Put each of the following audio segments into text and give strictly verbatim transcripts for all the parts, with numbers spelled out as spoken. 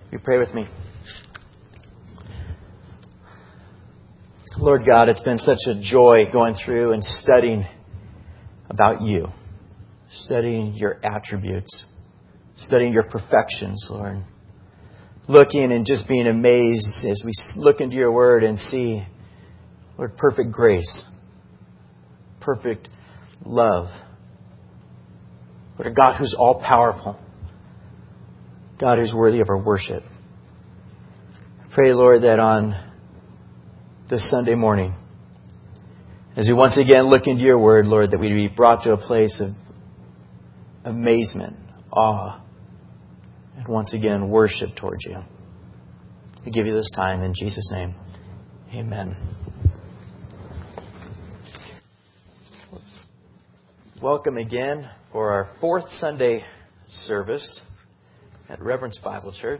You pray with me. Lord God, it's been such a joy going through and studying about you, studying your attributes, studying your perfections, Lord. Looking and just being amazed as we look into your word and see, Lord, perfect grace, perfect love. Lord, a God who's all powerful, God who's worthy of our worship. I pray, Lord, that on this Sunday morning, as we once again look into your word, Lord, that we'd be brought to a place of amazement, awe, and once again worship towards you. We give you this time in Jesus' name. Amen. Welcome again for our fourth Sunday service at Reverence Bible Church.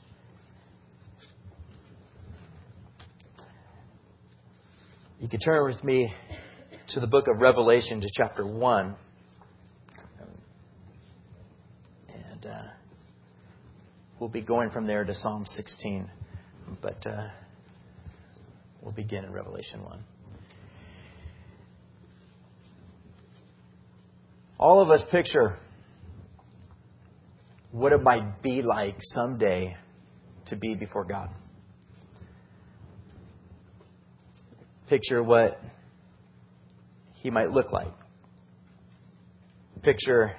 You can turn with me to the book of Revelation to chapter one. And uh, we'll be going from there to Psalm sixteen. But uh, we'll begin in Revelation one. All of us picture what it might be like someday to be before God. Picture what He might look like. Picture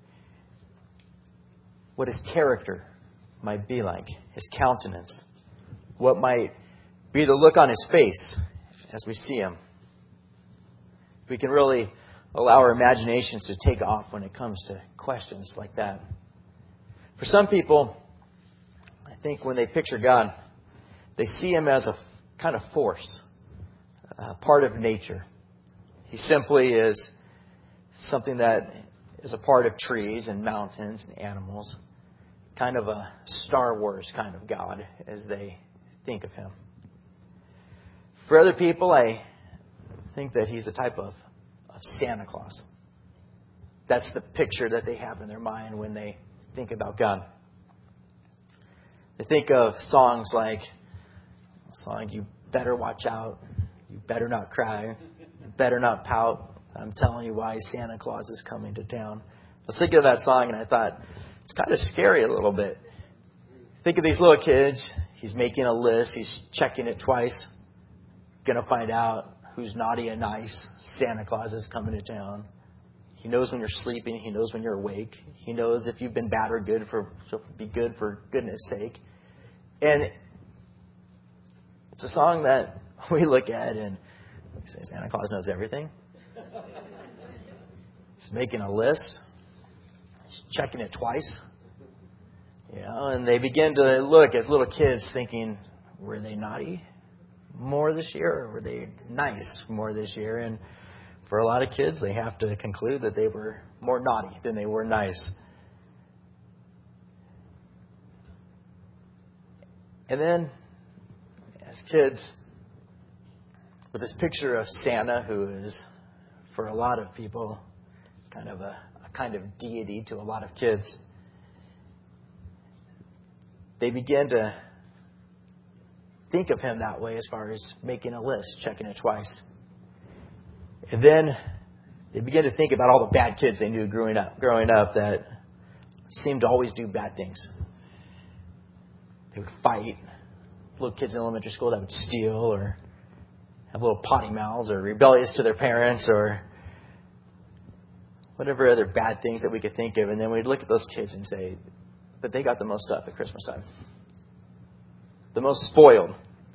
what His character might be like, His countenance. What might be the look on His face as we see Him. We can really allow our imaginations to take off when it comes to questions like that. For some people, I think when they picture God, they see Him as a kind of force, a part of nature. He simply is something that is a part of trees and mountains and animals, kind of a Star Wars kind of God as they think of Him. For other people, I think that He's a type of, of Santa Claus. That's the picture that they have in their mind when they think about God. They think of songs like, song, you better watch out, you better not cry, you better not pout, I'm telling you why Santa Claus is coming to town. I was thinking of that song and I thought, it's kind of scary a little bit. Think of these little kids, he's making a list, he's checking it twice, gonna find out who's naughty and nice, Santa Claus is coming to town. He knows when you're sleeping. He knows when you're awake. He knows if you've been bad or good for so be good for goodness sake. And it's a song that we look at and we say, Santa Claus knows everything. He's making a list. He's checking it twice. You know, and they begin to look as little kids thinking, were they naughty more this year or were they nice more this year? And for a lot of kids, they have to conclude that they were more naughty than they were nice. And then, as kids, with this picture of Santa, who is, for a lot of people, kind of a, a kind of deity to a lot of kids, they begin to think of him that way as far as making a list, checking it twice. And then they begin to think about all the bad kids they knew growing up, growing up that seemed to always do bad things. They would fight. Little kids in elementary school that would steal or have little potty mouths or rebellious to their parents or whatever other bad things that we could think of. And then we'd look at those kids and say, but they got the most stuff at Christmas time. The most spoiled.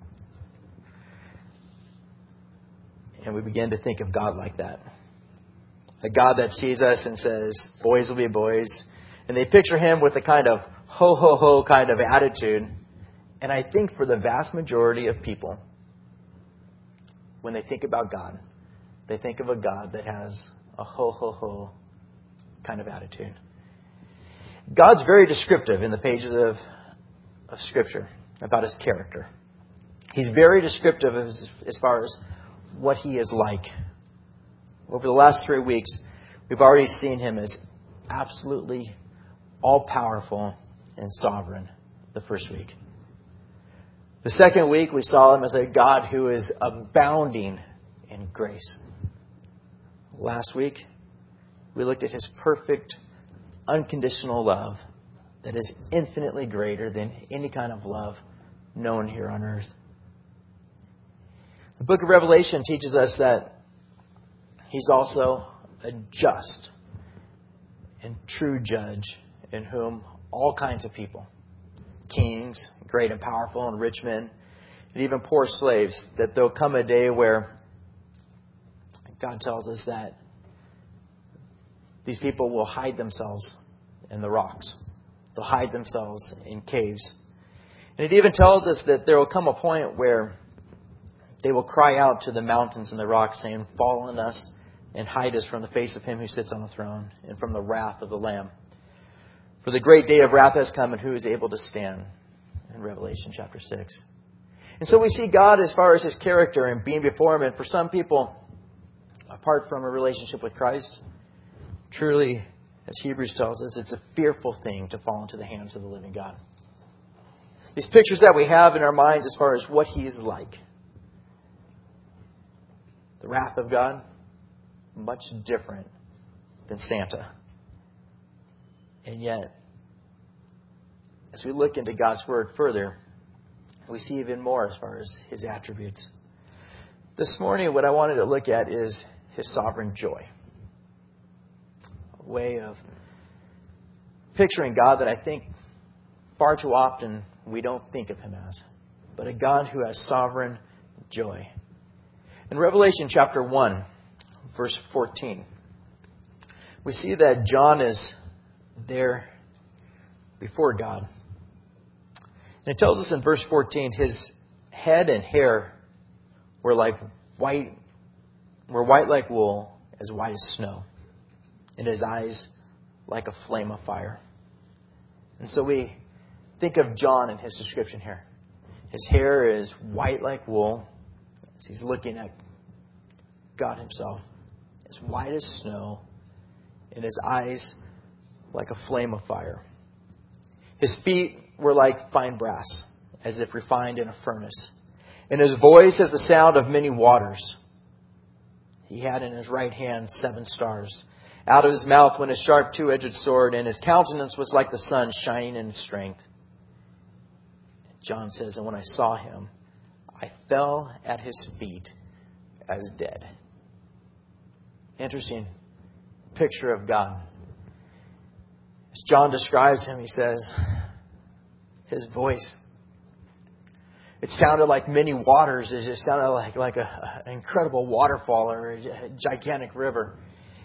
And we begin to think of God like that. A God that sees us and says, boys will be boys. And they picture Him with a kind of ho, ho, ho kind of attitude. And I think for the vast majority of people, when they think about God, they think of a God that has a ho, ho, ho kind of attitude. God's very descriptive in the pages of, of Scripture about His character. He's very descriptive as, as far as what He is like. Over the last three weeks, we've already seen Him as absolutely all-powerful and sovereign. the first week. The second week, we saw him as a God who is abounding in grace. Last week, we looked at his perfect, unconditional love that is infinitely greater than any kind of love known here on earth. The book of Revelation teaches us that he's also a just and true judge in whom all kinds of people, kings, great and powerful and rich men, and even poor slaves, that there'll come a day where God tells us that these people will hide themselves in the rocks. They'll hide themselves in caves. And it even tells us that there will come a point where they will cry out to the mountains and the rocks, saying, "Fall on us and hide us from the face of him who sits on the throne and from the wrath of the Lamb. For the great day of wrath has come, and who is able to stand?" In Revelation chapter six. And so we see God as far as his character and being before him. And for some people, apart from a relationship with Christ, truly, as Hebrews tells us, it's a fearful thing to fall into the hands of the living God. These pictures that we have in our minds as far as what he is like. The wrath of God, much different than Santa. And yet, as we look into God's Word further, we see even more as far as his attributes. This morning, what I wanted to look at is his sovereign joy. A way of picturing God that I think far too often we don't think of him as. But a God who has sovereign joy. In Revelation chapter one, verse fourteen, we see that John is there before God. And it tells us in verse fourteen, his head and hair were like white, were white like wool, as white as snow, and his eyes like a flame of fire. And so we think of John in his description here. His hair is white like wool, as he's looking at God himself, as white as snow, and his eyes like a flame of fire. His feet were like fine brass, as if refined in a furnace. And his voice as the sound of many waters. He had in his right hand seven stars. Out of his mouth went a sharp two-edged sword, and his countenance was like the sun shining in strength. John says, "And when I saw him, I fell at his feet as dead." Interesting picture of God. As John describes him, he says, his voice, it sounded like many waters. It just sounded like, like a, an incredible waterfall or a gigantic river.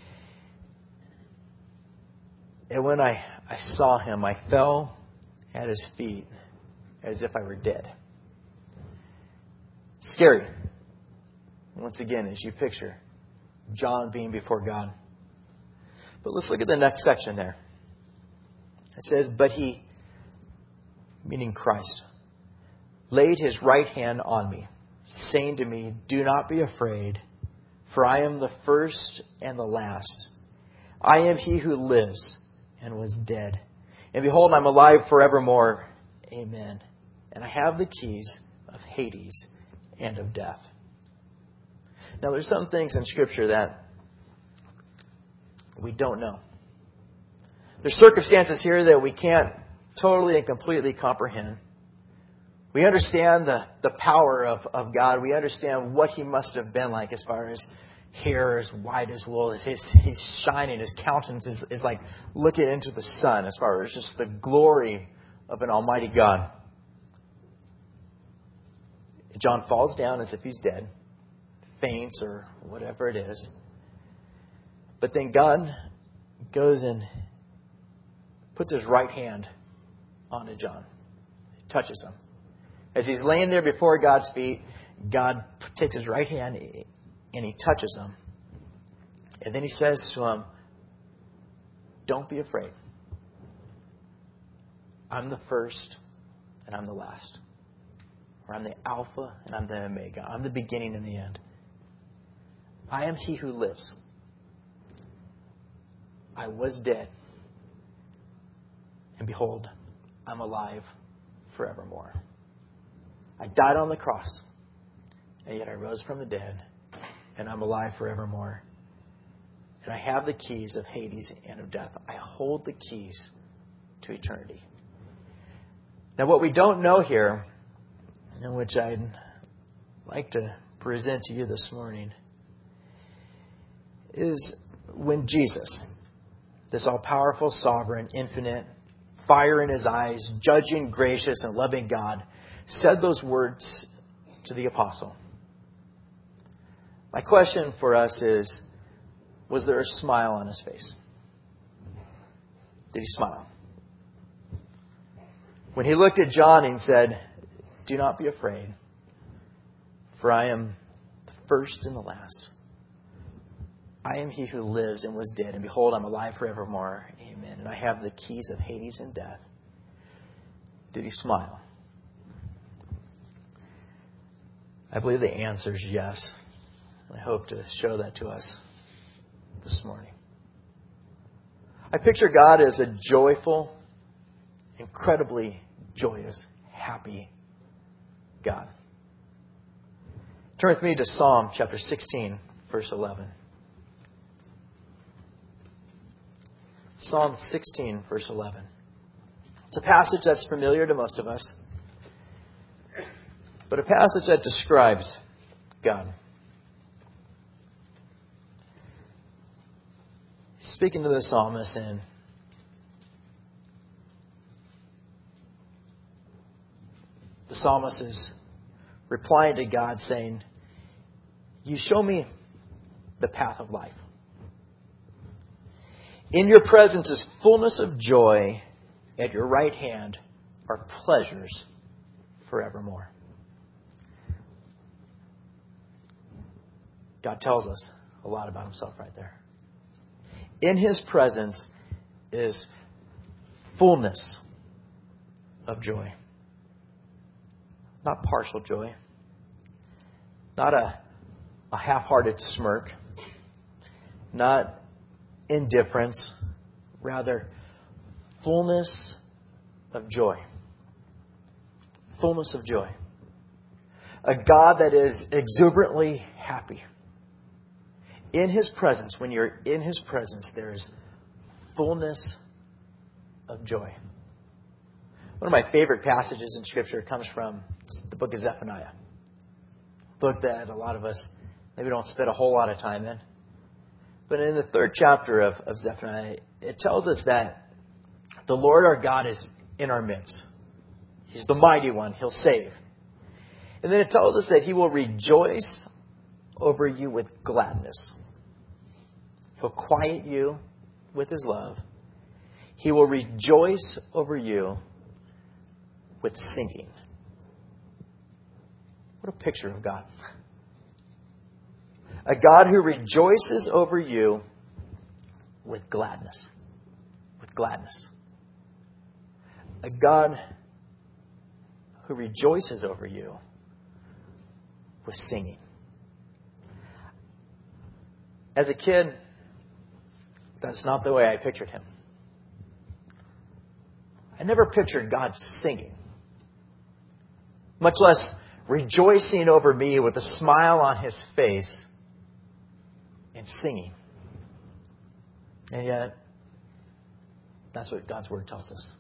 And when I, I saw him, I fell at his feet as if I were dead. Scary. Once again, as you picture John being before God. But let's look at the next section there. It says, "But he," meaning Christ, "laid his right hand on me, saying to me, 'Do not be afraid, for I am the first and the last. I am he who lives and was dead. And behold, I'm alive forevermore. Amen. And I have the keys of Hades and of death.'" Now, there's some things in Scripture that we don't know. There's circumstances here that we can't totally and completely comprehend. We understand the, the power of, of God. We understand what he must have been like as far as hair as white as wool. His, he's shining. His countenance is, is like looking into the sun as far as just the glory of an almighty God. John falls down as if he's dead, faints or whatever it is. But then God goes and puts his right hand onto John. He touches him. As he's laying there before God's feet, God takes his right hand and he touches him. And then he says to him, "Don't be afraid. I'm the first and I'm the last. Or I'm the Alpha and I'm the Omega. I'm the beginning and the end. I am he who lives. I was dead. And behold, I'm alive forevermore. I died on the cross, and yet I rose from the dead, and I'm alive forevermore. And I have the keys of Hades and of death. I hold the keys to eternity. Now, what we don't know here, and which I'd like to present to you this morning, is when Jesus, this all-powerful, sovereign, infinite, fire in his eyes, judging, gracious, and loving God, said those words to the apostle. My question for us is, was there a smile on his face? Did he smile? When he looked at John and said, "Do not be afraid, for I am the first and the last. I am he who lives and was dead, and behold, I'm alive forevermore. Amen. And I have the keys of Hades and death." Did he smile? I believe the answer is yes. I hope to show that to us this morning. I picture God as a joyful, incredibly joyous, happy God. Turn with me to Psalm chapter sixteen, verse eleven. Psalm sixteen, verse eleven. It's a passage that's familiar to most of us, but a passage that describes God. Speaking to the psalmist, and the psalmist is replying to God saying, "You show me the path of life. In your presence is fullness of joy. At your right hand are pleasures forevermore." God tells us a lot about himself right there. In his presence is fullness of joy. Not partial joy. Not a, a half-hearted smirk. Not indifference. Rather, fullness of joy. Fullness of joy. A God that is exuberantly happy. In his presence, when you're in his presence, there is fullness of joy. One of my favorite passages in Scripture comes from the book of Zephaniah. A book that a lot of us maybe don't spend a whole lot of time in. But in the third chapter of, of Zephaniah, it tells us that the Lord our God is in our midst. He's the mighty one. He'll save. And then it tells us that he will rejoice over you with gladness. He'll quiet you with his love. He will rejoice over you with singing. What a picture of God. A God who rejoices over you with gladness. With gladness. A God who rejoices over you with singing. As a kid, that's not the way I pictured him. I never pictured God singing, much less rejoicing over me with a smile on his face and singing. And yet, that's what God's Word tells us.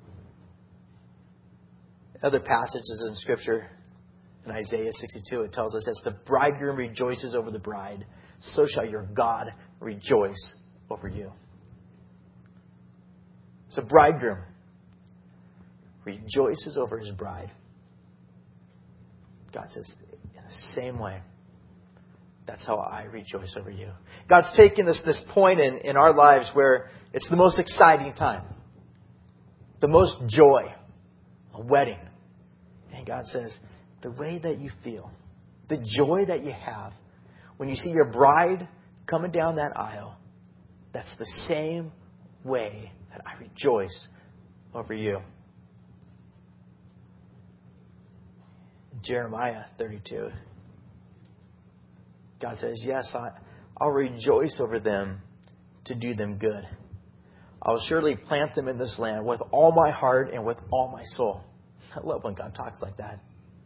Other passages in Scripture, in Isaiah sixty-two, it tells us, "As the bridegroom rejoices over the bride, so shall your God rejoice over you." So bridegroom rejoices over his bride. God says, in the same way, that's how I rejoice over you. God's taken us this point in, in our lives where it's the most exciting time. The most joy. A wedding. And God says, the way that you feel, the joy that you have when you see your bride coming down that aisle, that's the same way that I rejoice over you. Jeremiah thirty-two. God says, yes, I, I'll rejoice over them to do them good. I'll surely plant them in this land with all my heart and with all my soul. I love when God talks like that.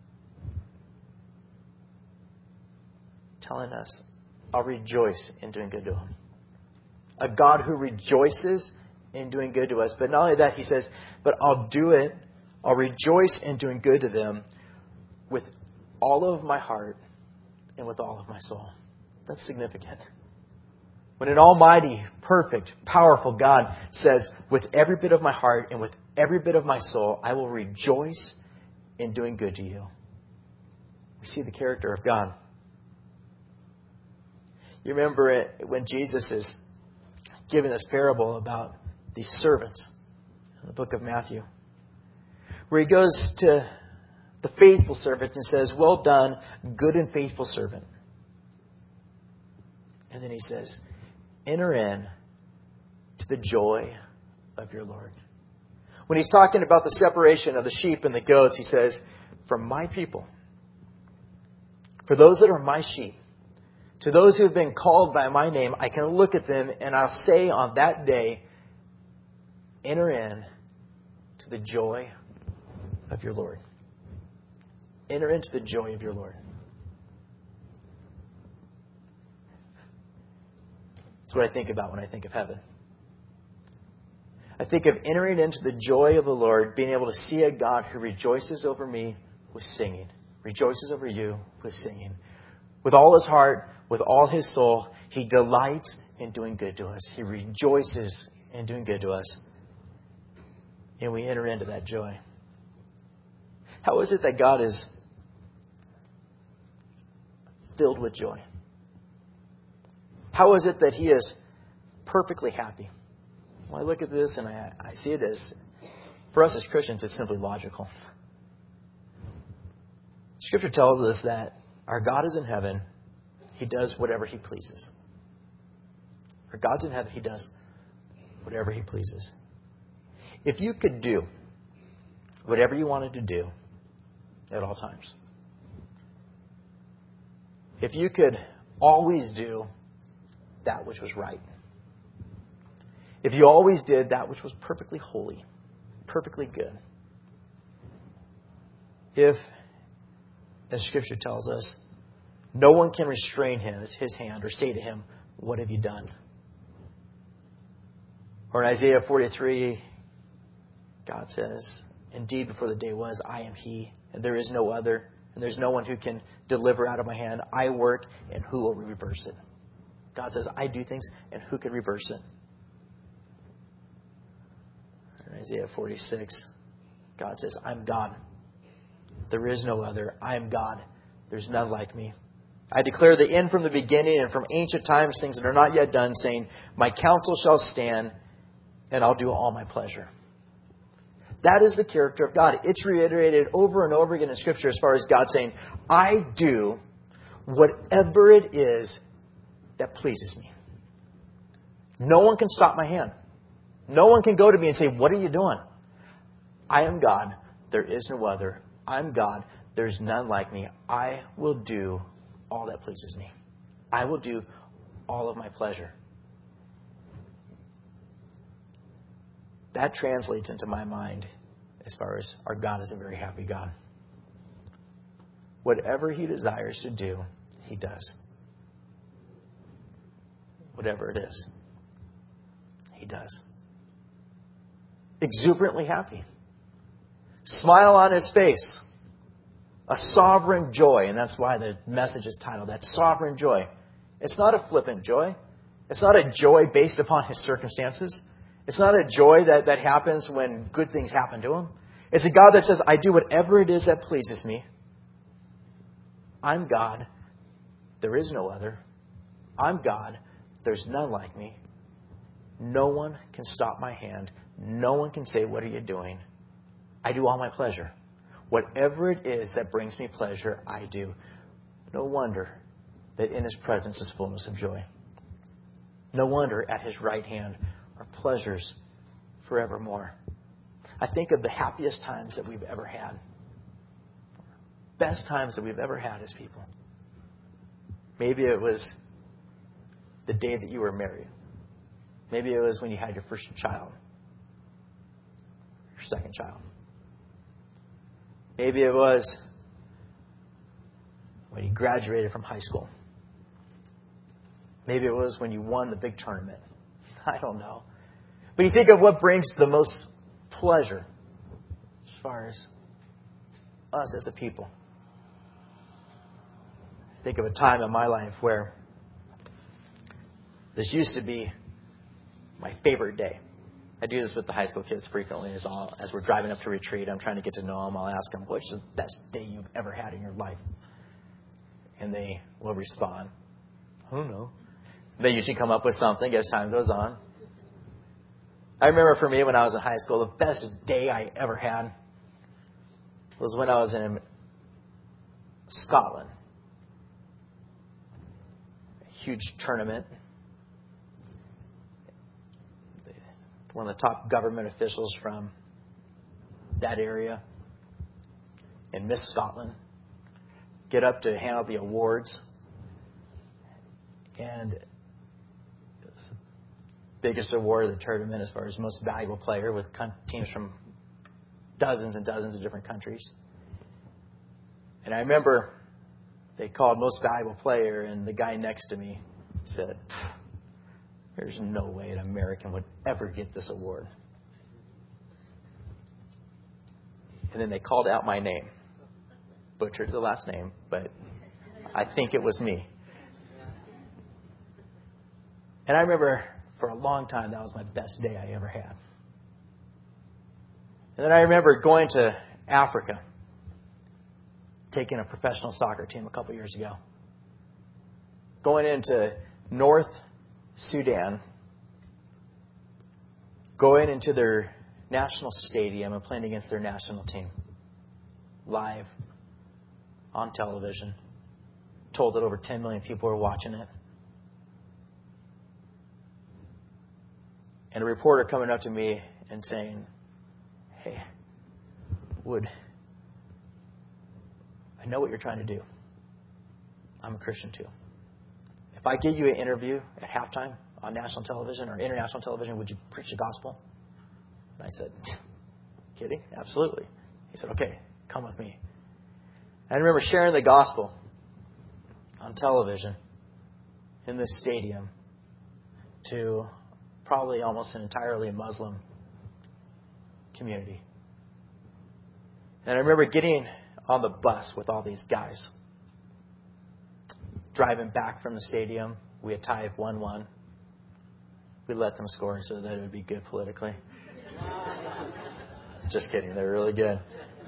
Telling us, I'll rejoice in doing good to him. A God who rejoices in doing good to us. But not only that, he says, but I'll do it. I'll rejoice in doing good to them with all of my heart and with all of my soul. That's significant. When an almighty, perfect, powerful God says, with every bit of my heart and with every bit of my soul, I will rejoice in doing good to you. We see the character of God. You remember it when Jesus is giving this parable about these servants in the book of Matthew, where he goes to the faithful servant and says, well done, good and faithful servant. And then he says, enter in to the joy of your Lord. When he's talking about the separation of the sheep and the goats, he says, from my people, for those that are my sheep, to those who have been called by my name, I can look at them and I'll say on that day, enter in to the joy of your Lord. Enter into the joy of your Lord. That's what I think about when I think of heaven. I think of entering into the joy of the Lord, being able to see a God who rejoices over me with singing, rejoices over you with singing. With all his heart, with all his soul, he delights in doing good to us. He rejoices in doing good to us. And we enter into that joy. How is it that God is filled with joy? How is it that he is perfectly happy? Well, I look at this and I, I see it as, for us as Christians, it's simply logical. Scripture tells us that our God is in heaven. He does whatever he pleases. Our God's in heaven. He does whatever he pleases. If you could do whatever you wanted to do at all times, if you could always do that which was right, if you always did that which was perfectly holy, perfectly good, if, as Scripture tells us, no one can restrain his, his hand or say to him, what have you done? Or in Isaiah forty-three, God says, indeed, before the day was, I am he, and there is no other, and there's no one who can deliver out of my hand. I work, and who will reverse it? God says, I do things, and who can reverse it? In Isaiah forty-six, God says, I'm God. There is no other. I am God. There's none like me. I declare the end from the beginning and from ancient times, things that are not yet done, saying, my counsel shall stand, and I'll do all my pleasure. That is the character of God. It's reiterated over and over again in Scripture as far as God saying, I do whatever it is that pleases me. No one can stop my hand. No one can go to me and say, what are you doing? I am God. There is no other. I'm God. There's none like me. I will do all that pleases me. I will do all of my pleasure. That translates into my mind as far as our God is a very happy God. Whatever he desires to do, he does. Whatever it is, he does. Exuberantly happy. Smile on his face. A sovereign joy. And that's why the message is titled that, sovereign joy. It's not a flippant joy. It's not a joy based upon his circumstances. It's not a joy that, that happens when good things happen to him. It's a God that says, I do whatever it is that pleases me. I'm God. There is no other. I'm God. There's none like me. No one can stop my hand. No one can say, what are you doing? I do all my pleasure. Whatever it is that brings me pleasure, I do. No wonder that in his presence is fullness of joy. No wonder at his right hand are pleasures forevermore. I think of the happiest times that we've ever had. Best times that we've ever had as people. Maybe it was the day that you were married. Maybe it was when you had your first child. Your second child. Maybe it was when you graduated from high school. Maybe it was when you won the big tournament. I don't know. But you think of what brings the most pleasure as far as us as a people. Think of a time in my life where this used to be my favorite day. I do this with the high school kids frequently. As, all, as we're driving up to retreat, I'm trying to get to know them. I'll ask them, what's the best day you've ever had in your life? And they will respond, I don't know. They usually come up with something as time goes on. I remember for me when I was in high school, the best day I ever had was when I was in Scotland. A huge tournament. One of the top government officials from that area in Miss Scotland get up to hand out the awards. And it was the biggest award of the tournament as far as most valuable player, with teams from dozens and dozens of different countries. And I remember they called most valuable player, and the guy next to me said, there's no way an American would ever get this award. And then they called out my name. Butchered the last name, but I think it was me. And I remember for a long time that was my best day I ever had. And then I remember going to Africa, taking a professional soccer team a couple years ago. Going into North Sudan, going into their national stadium and playing against their national team. Live, on television. Told that over ten million people were watching it. And a reporter coming up to me and saying, hey, Wood, I know what you're trying to do. I'm a Christian too. If I give you an interview at halftime on national television or international television, would you preach the gospel? And I said, kidding? Absolutely. He said, okay, come with me. And I remember sharing the gospel on television in this stadium to probably almost an entirely Muslim community. And I remember getting on the bus with all these guys. Driving back from the stadium, we had tied one one. We let them score so that it would be good politically. Just kidding. They're really good.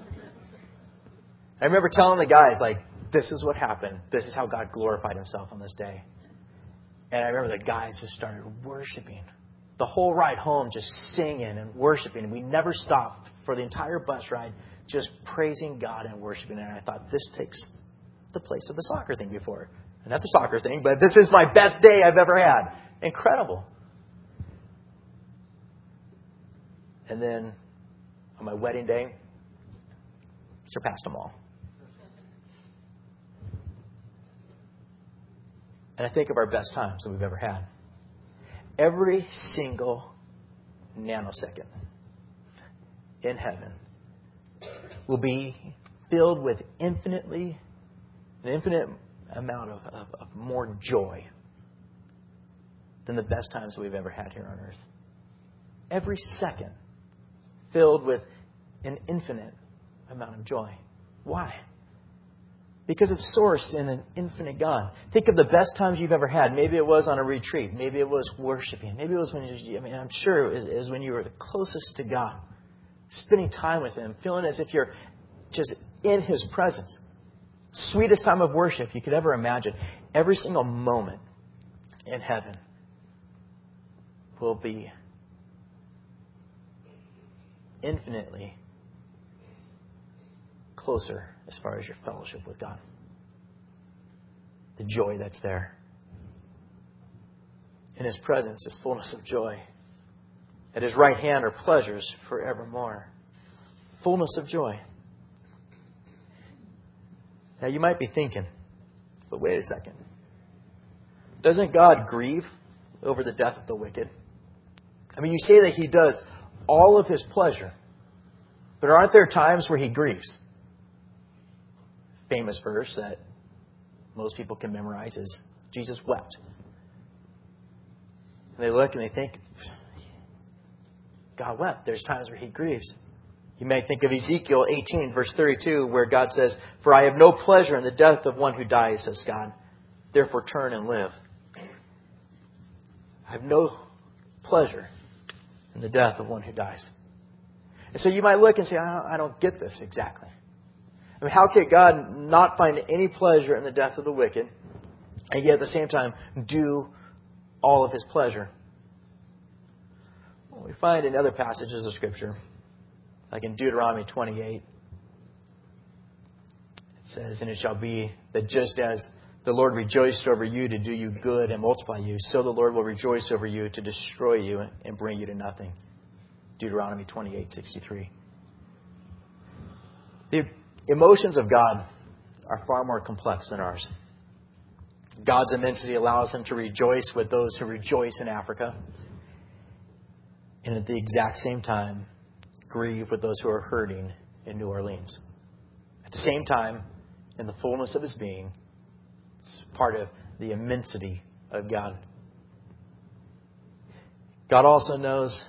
I remember telling the guys, like, this is what happened. This is how God glorified himself on this day. And I remember the guys just started worshiping. The whole ride home, just singing and worshiping. We never stopped for the entire bus ride, just praising God and worshiping. And I thought, this takes the place of the soccer thing before. Not the soccer thing, but this is my best day I've ever had. Incredible. And then on my wedding day, surpassed them all. And I think of our best times that we've ever had. Every single nanosecond in heaven will be filled with infinitely, an infinite amount of, of, of more joy than the best times that we've ever had here on earth. Every second filled with an infinite amount of joy. Why? Because it's sourced in an infinite God. Think of the best times you've ever had. Maybe it was on a retreat. Maybe it was worshiping. Maybe it was when you, I mean, I'm sure it was when you were the closest to God. Spending time with Him. Feeling as if you're just in His presence. Sweetest time of worship you could ever imagine. Every single moment in heaven will be infinitely closer as far as your fellowship with God. The joy that's there. In His presence is fullness of joy. At His right hand are pleasures forevermore. Fullness of joy. Now you might be thinking, but wait a second. Doesn't God grieve over the death of the wicked? I mean, you say that He does all of His pleasure, but aren't there times where He grieves? famous verse that most people can memorize is Jesus wept. And they look and they think, God wept. There's times where he grieves. You may think of Ezekiel eighteen, verse thirty-two, where God says, "For I have no pleasure in the death of one who dies," says God. "Therefore turn and live." I have no pleasure in the death of one who dies. And so you might look and say, I don't, I don't get this exactly. I mean, how could God not find any pleasure in the death of the wicked, and yet at the same time do all of his pleasure? Well, we find in other passages of Scripture, like in Deuteronomy twenty-eight, it says, "And it shall be that just as the Lord rejoiced over you to do you good and multiply you, so the Lord will rejoice over you to destroy you and bring you to nothing." Deuteronomy twenty-eight sixty-three. The emotions of God are far more complex than ours. God's immensity allows him to rejoice with those who rejoice in Africa, and at the exact same time grieve with those who are hurting in New Orleans. At the same time, in the fullness of his being, it's part of the immensity of God. God also knows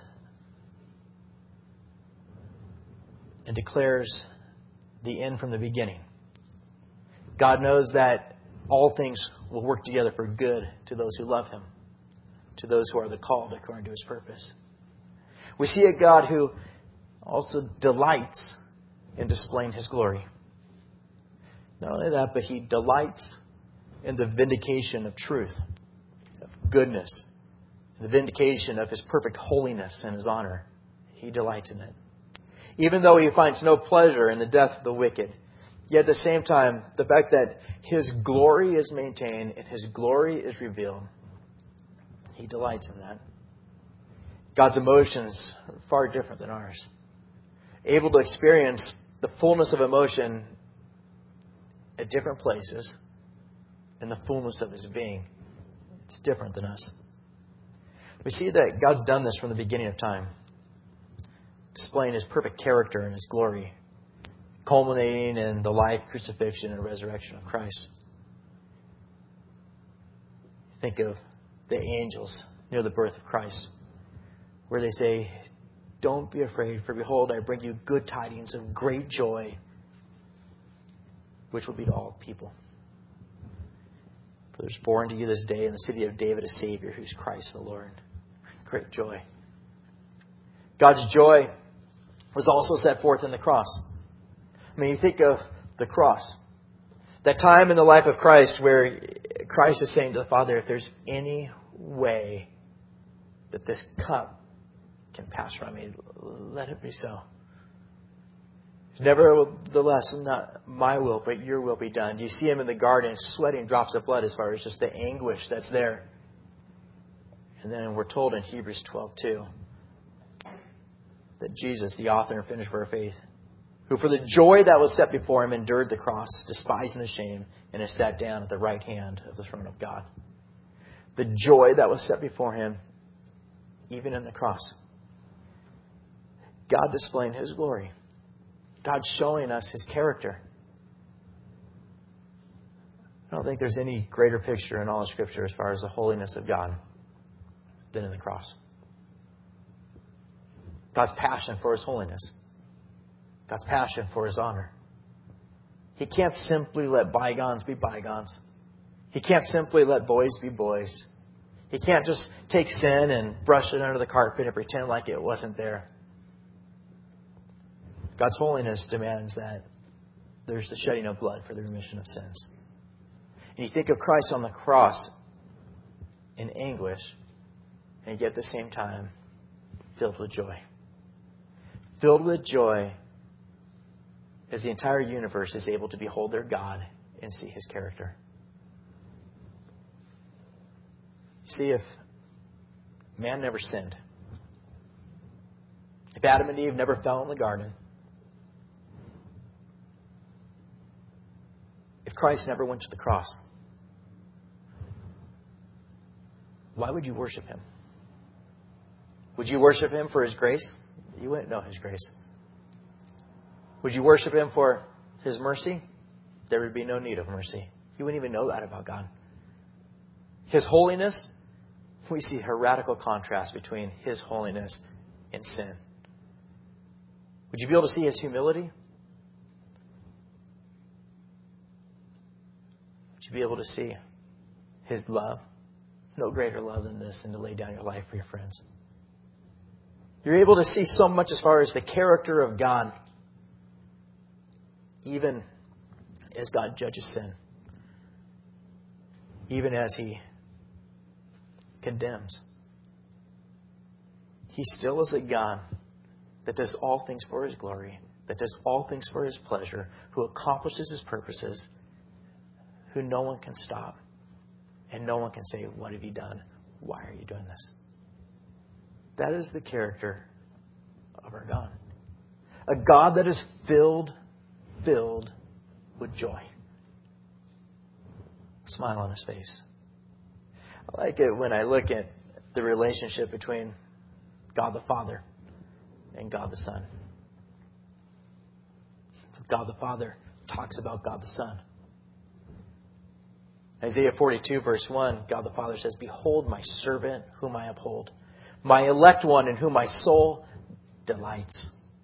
and declares the end from the beginning. God knows that all things will work together for good to those who love him, to those who are the called according to his purpose. We see a God who also delights in displaying his glory. Not only that, but he delights in the vindication of truth, of goodness, the vindication of his perfect holiness and his honor. He delights in it. Even though he finds no pleasure in the death of the wicked, yet at the same time, the fact that his glory is maintained and his glory is revealed, he delights in that. God's emotions are far different than ours. Able to experience the fullness of emotion at different places in the fullness of his being. It's different than us. We see that God's done this from the beginning of time, displaying his perfect character and his glory, culminating in the life, crucifixion, and resurrection of Christ. Think of the angels near the birth of Christ, where they say, "Don't be afraid, for behold, I bring you good tidings of great joy, which will be to all people. For there's born to you this day in the city of David a Savior, who's Christ the Lord." Great joy. God's joy was also set forth in the cross. I mean, you think of the cross. That time in the life of Christ where Christ is saying to the Father, if there's any way that this cup can pass from me, let it be so. Nevertheless, not my will, but your will be done. You see him in the garden sweating drops of blood as far as just the anguish that's there. And then we're told in Hebrews twelve two that Jesus, the author and finisher of our faith, who for the joy that was set before him endured the cross, despising the shame, and is sat down at the right hand of the throne of God. The joy that was set before him, even in the cross. God displaying his glory. God showing us his character. I don't think there's any greater picture in all of Scripture as far as the holiness of God than in the cross. God's passion for his holiness. God's passion for his honor. He can't simply let bygones be bygones. He can't simply let boys be boys. He can't just take sin and brush it under the carpet and pretend like it wasn't there. God's holiness demands that there's the shedding of blood for the remission of sins. And you think of Christ on the cross in anguish, and yet at the same time filled with joy. Filled with joy as the entire universe is able to behold their God and see his character. See, if man never sinned, if Adam and Eve never fell in the garden, if Christ never went to the cross, why would you worship him? Would you worship him for his grace? You wouldn't know his grace. Would you worship him for his mercy? there would be no need of mercy. You wouldn't even know that about God. His holiness, we see a radical contrast between His holiness and sin. Would you be able to see His humility? Would you be able to see His love? No greater love than this, and to lay down your life for your friends. You're able to see so much as far as the character of God, even as God judges sin, even as He condemns. He still is a God that does all things for His glory, that does all things for His pleasure, who accomplishes His purposes, who no one can stop, and no one can say, "What have you done? Why are you doing this?" That is the character of our God. A God that is filled, filled with joy. A smile on His face. I like it when I look at the relationship between God the Father and God the Son. God the Father talks about God the Son. Isaiah forty-two, verse one, God the Father says, "Behold my servant whom I uphold, my elect one in whom my soul delights."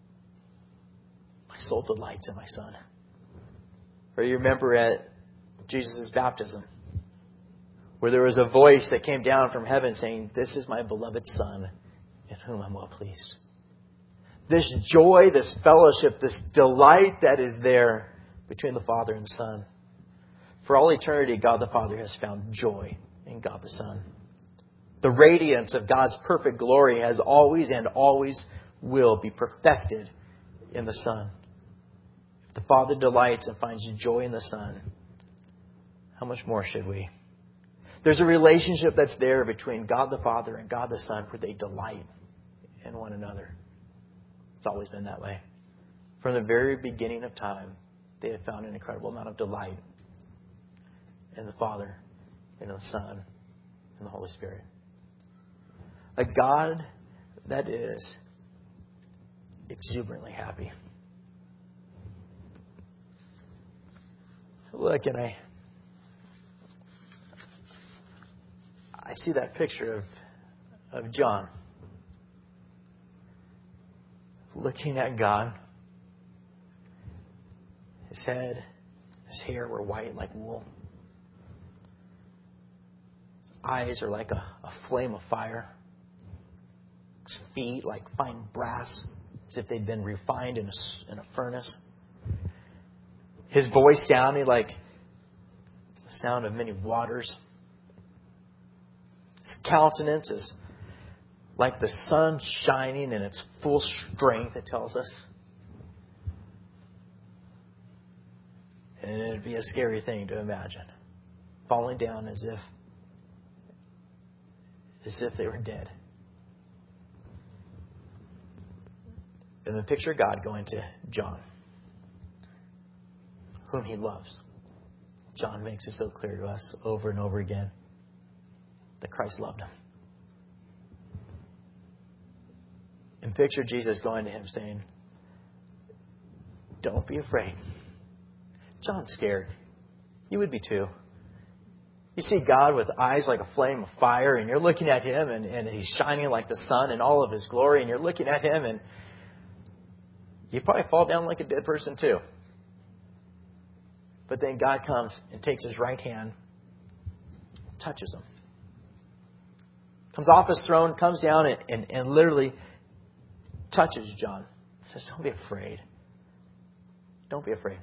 My soul delights in my Son. Or you remember at Jesus' baptism, where there was a voice that came down from heaven saying, "This is my beloved Son, in whom I'm well pleased." This joy, this fellowship, this delight that is there between the Father and the Son. For all eternity, God the Father has found joy in God the Son. The radiance of God's perfect glory has always and always will be perfected in the Son. If the Father delights and finds joy in the Son, how much more should we? There's a relationship that's there between God the Father and God the Son where they delight in one another. It's always been that way. From the very beginning of time, they have found an incredible amount of delight in the Father, in the Son, and the Holy Spirit. A God that is exuberantly happy. Look, and I I see that picture of, of John looking at God. His head, his hair were white like wool. His eyes are like a, a flame of fire. His feet like fine brass, as if they'd been refined in a, in a furnace. His voice sounded like the sound of many waters. His countenance is like the sun shining in its full strength, it tells us. And it'd be a scary thing to imagine. Falling down as if as if they were dead. And then picture God going to John, whom He loves. John makes it so clear to us over and over again that Christ loved him. And picture Jesus going to him saying, "Don't be afraid." John's scared. You would be too. You see God with eyes like a flame of fire, and you're looking at Him, and, and He's shining like the sun in all of His glory, and you're looking at Him, and you probably fall down like a dead person too. But then God comes and takes His right hand, touches him. Comes off His throne, comes down, and, and, and literally touches John. Says, "Don't be afraid. Don't be afraid.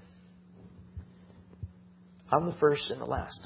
I'm the first and the last.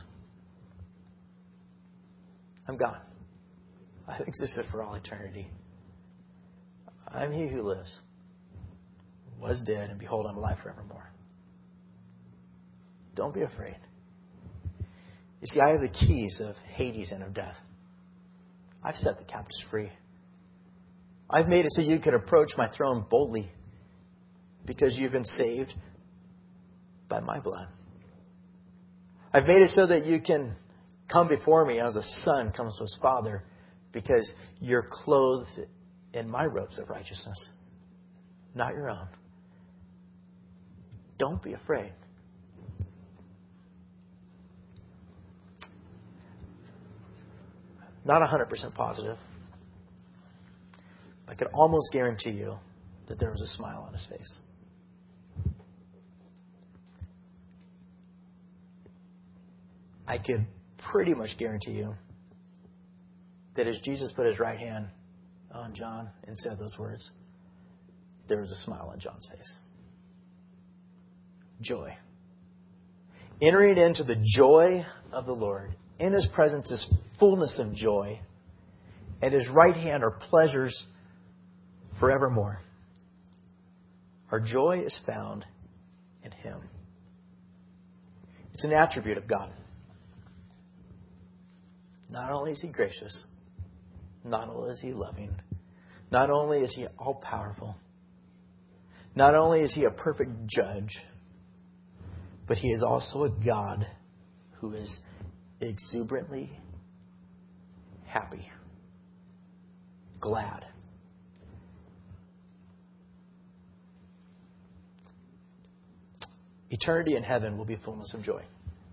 I'm God. I've existed for all eternity. I'm He who lives, was dead, and behold, I'm alive forevermore. Don't be afraid." You see, I have the keys of Hades and of death. I've set the captives free. I've made it so you could approach my throne boldly because you've been saved by my blood. I've made it so that you can come before me as a son comes to his father because you're clothed in my robes of righteousness, not your own. Don't be afraid. Not one hundred percent positive. I could almost guarantee you that there was a smile on his face. I could pretty much guarantee you that as Jesus put his right hand on John and said those words, there was a smile on John's face. Joy. Entering into the joy of the Lord. In his presence is fullness of joy. At his right hand are pleasures forevermore. Our joy is found in him. It's an attribute of God. Not only is he gracious, not only is he loving, not only is he all-powerful, not only is he a perfect judge, but he is also a God who is exuberantly happy, glad. Eternity in heaven will be fullness of joy.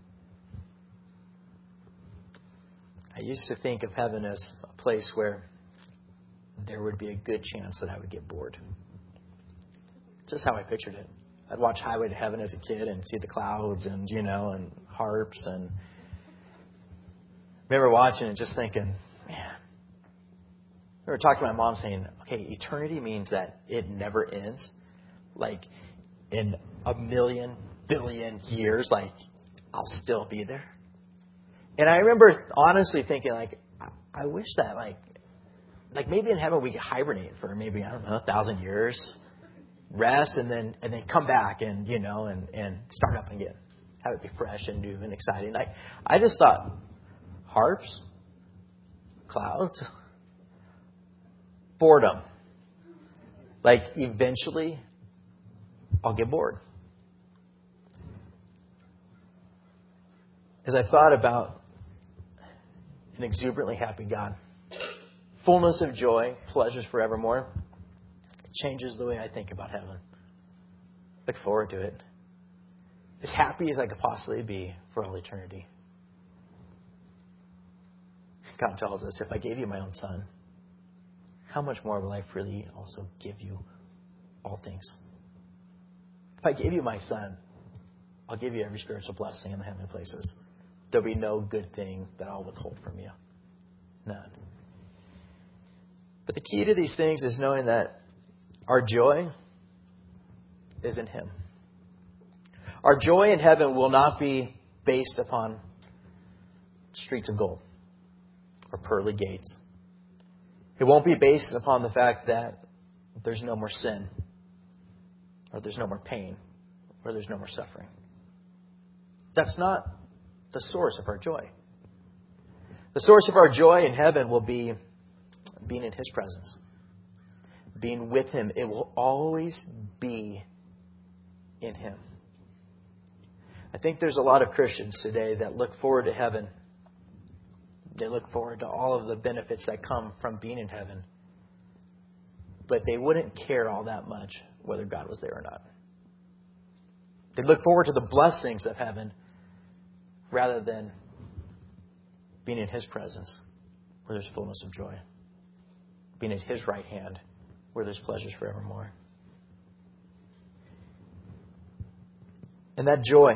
I used to think of heaven as a place where there would be a good chance that I would get bored. Just how I pictured it. I'd watch Highway to Heaven as a kid and see the clouds and, you know, and harps. And I remember watching and just thinking, man. I remember talking to my mom saying, okay, eternity means that it never ends. Like in a million, billion years, like I'll still be there. And I remember honestly thinking, like, I wish that, like, like maybe in heaven we could hibernate for maybe, I don't know, a thousand years, rest, and then and then come back and, you know, and, and start up again. Have it be fresh and new and exciting. Like, I just thought, harps, clouds, boredom. Like, eventually, I'll get bored. As I thought about an exuberantly happy God, fullness of joy, pleasures forevermore, it changes the way I think about heaven. Look forward to it. As happy as I could possibly be for all eternity. God tells us, if I gave you my own son, how much more will I freely also give you all things? If I gave you my son, I'll give you every spiritual blessing in the heavenly places. There'll be no good thing that I'll withhold from you. None. But the key to these things is knowing that our joy is in him. Our joy in heaven will not be based upon streets of gold or pearly gates. It won't be based upon the fact that there's no more sin, or there's no more pain, or there's no more suffering. That's not the source of our joy. The source of our joy in heaven will be being in his presence, being with him. It will always be in him. I think there's a lot of Christians today that look forward to heaven. They look forward to all of the benefits that come from being in heaven. But they wouldn't care all that much whether God was there or not. They look forward to the blessings of heaven rather than being in his presence where there's fullness of joy. Being at his right hand where there's pleasures forevermore. And that joy,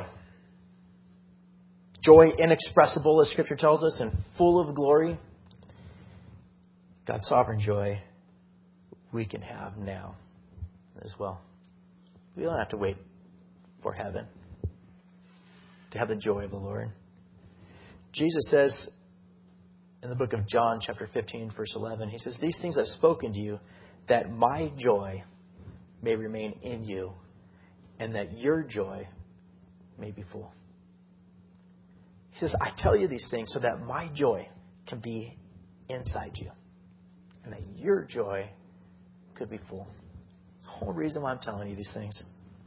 joy inexpressible, as Scripture tells us, and full of glory, God's sovereign joy, we can have now as well. We don't have to wait for heaven to have the joy of the Lord. Jesus says in the book of John, chapter fifteen, verse eleven, he says, "These things I've spoken to you, that my joy may remain in you, and that your joy may be full." He says, I tell you these things so that my joy can be inside you, and that your joy could be full. That's the whole reason why I'm telling you these things.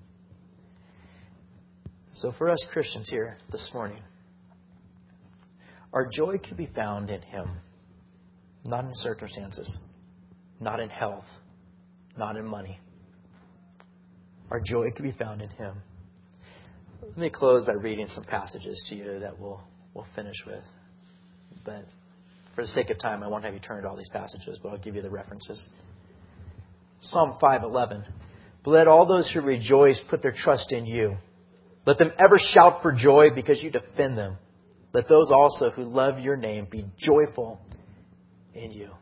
So for us Christians here this morning, our joy could be found in him, not in circumstances, not in health, not in money. Our joy could be found in him. Let me close by reading some passages to you that we'll, we'll finish with. But For the sake of time, I won't have you turn to all these passages, but I'll give you the references. Psalm five eleven. But let all those who rejoice put their trust in you. Let them ever shout for joy because you defend them. Let those also who love your name be joyful in you.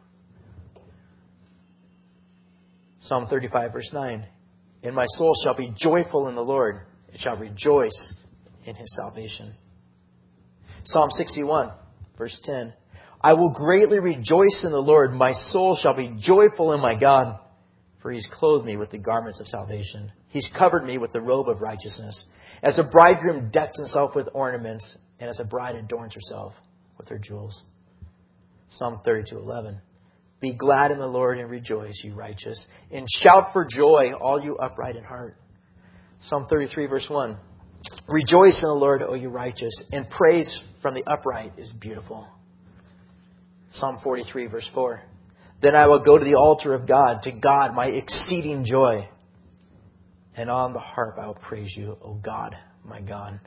Psalm thirty-five, verse nine. And my soul shall be joyful in the Lord. It shall rejoice in his salvation. Psalm sixty-one, verse ten. I will greatly rejoice in the Lord. My soul shall be joyful in my God. For he's clothed me with the garments of salvation. He's covered me with the robe of righteousness. As a bridegroom decks himself with ornaments, and as a bride adorns herself with her jewels. Psalm thirty-two, eleven. Be glad in the Lord and rejoice, you righteous, and shout for joy, all you upright in heart. Psalm thirty-three, verse one. Rejoice in the Lord, O you righteous, and praise from the upright is beautiful. Psalm forty-three, verse four. Then I will go to the altar of God, to God, my exceeding joy. And on the harp I will praise you, O God, my God.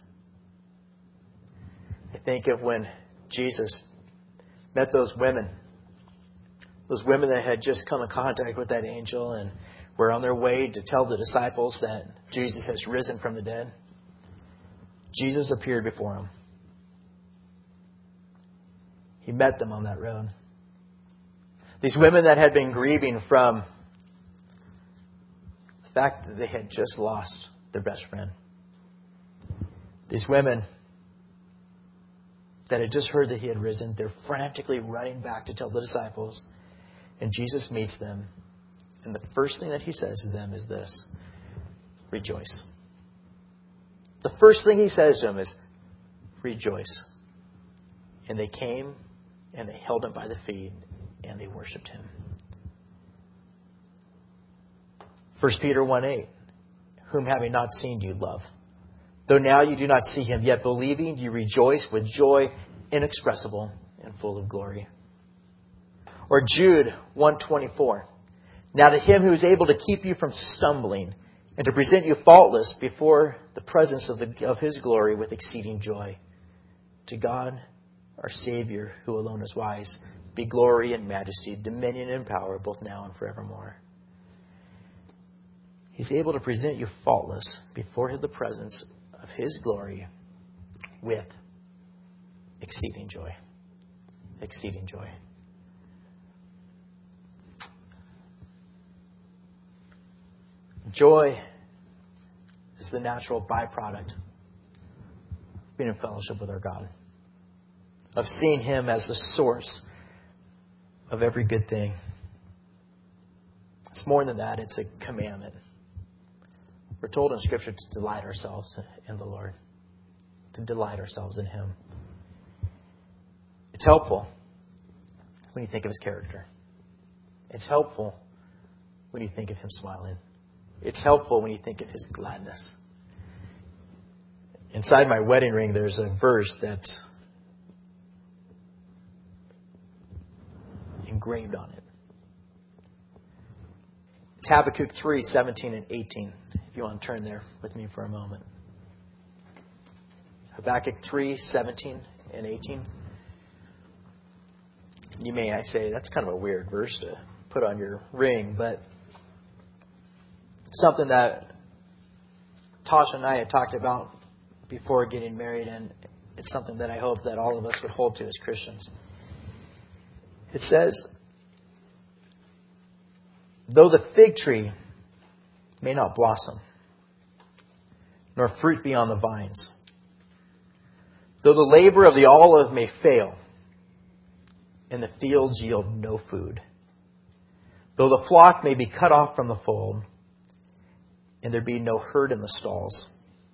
I think of when Jesus met those women. Those women that had just come in contact with that angel and were on their way to tell the disciples that Jesus has risen from the dead. Jesus appeared before them. He met them on that road. These women that had been grieving from the fact that they had just lost their best friend. These women that had just heard that he had risen, they're frantically running back to tell the disciples. And Jesus meets them. And the first thing that he says to them is this: rejoice. The first thing he says to them is, rejoice. And they came and they held him by the feet and they worshipped him. First Peter one eight. Whom having not seen you love. Though now you do not see him, yet believing you rejoice with joy inexpressible and full of glory. Or Jude one twenty-four. Now to him who is able to keep you from stumbling and to present you faultless before the presence of, the, of his glory with exceeding joy. To God, our Savior, who alone is wise, be glory and majesty, dominion and power, both now and forevermore. He's able to present you faultless before the presence of his glory with exceeding joy. Exceeding joy. Joy is the natural byproduct of being in fellowship with our God. Of seeing him as the source of every good thing. It's more than that. It's a commandment. We're told in Scripture to delight ourselves in the Lord. To delight ourselves in him. It's helpful when you think of his character. It's helpful when you think of him smiling. It's helpful when you think of his gladness. Inside my wedding ring, there's a verse that's engraved on it. It's Habakkuk three, seventeen and eighteen. If you want to turn there with me for a moment. Habakkuk three, seventeen and eighteen. You may I say, that's kind of a weird verse to put on your ring, but something that Tasha and I had talked about before getting married, and it's something that I hope that all of us would hold to as Christians. It says, though the fig tree may not blossom, nor fruit be on the vines, though the labor of the olive may fail, and the fields yield no food, though the flock may be cut off from the fold, and there be no herd in the stalls,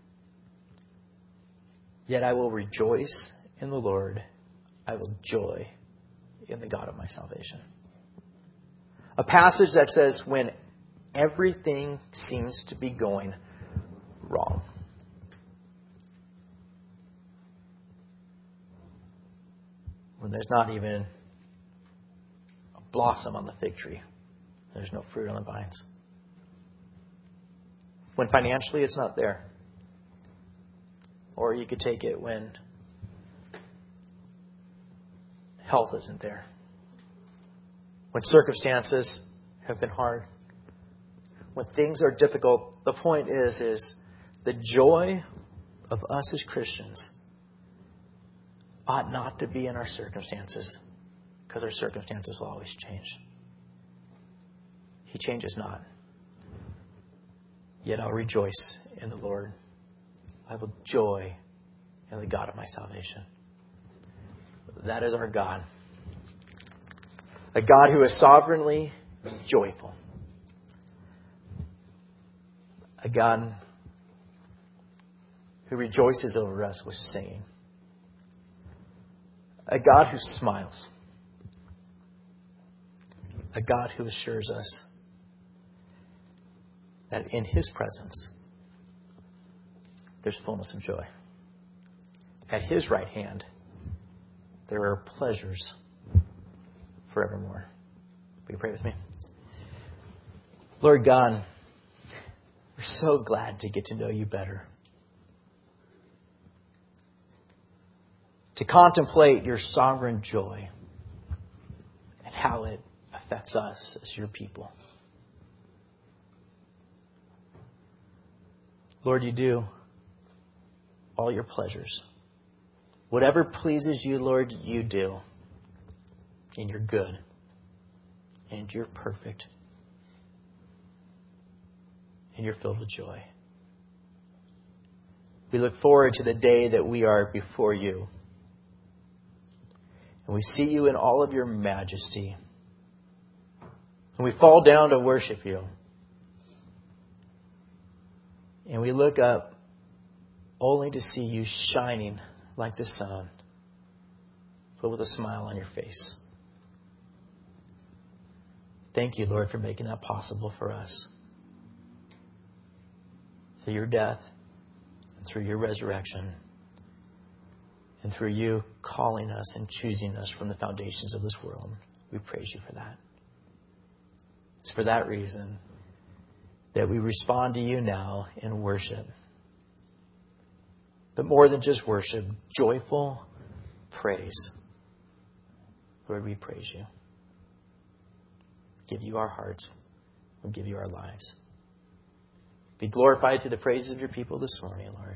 yet I will rejoice in the Lord. I will joy in the God of my salvation. A passage that says when everything seems to be going wrong. When there's not even a blossom on the fig tree. There's no fruit on the vines. When financially it's not there. Or you could take it when health isn't there, when circumstances have been hard, when things are difficult, the point is, is the joy of us as Christians ought not to be in our circumstances, because our circumstances will always change. He changes not. Yet I'll rejoice in the Lord. I will joy in the God of my salvation. That is our God. A God who is sovereignly joyful. A God who rejoices over us with singing. A God who smiles. A God who assures us that in His presence there's fullness of joy. At His right hand there are pleasures forevermore. Will you pray with me? Lord God, we're so glad to get to know You better. To contemplate Your sovereign joy and how it affects us as Your people. Lord, You do all Your pleasures. Whatever pleases You, Lord, You do. And You're good. And You're perfect. And You're filled with joy. We look forward to the day that we are before You. And we see You in all of Your majesty. And we fall down to worship You. And we look up only to see You shining like the sun, but with a smile on Your face. Thank You, Lord, for making that possible for us. Through Your death, and through Your resurrection, and through You calling us and choosing us from the foundations of this world. We praise You for that. It's for that reason that we respond to You now in worship. But more than just worship, joyful praise. Lord, we praise You. Give You our hearts. We'll give You our lives. Be glorified through the praises of Your people this morning, Lord.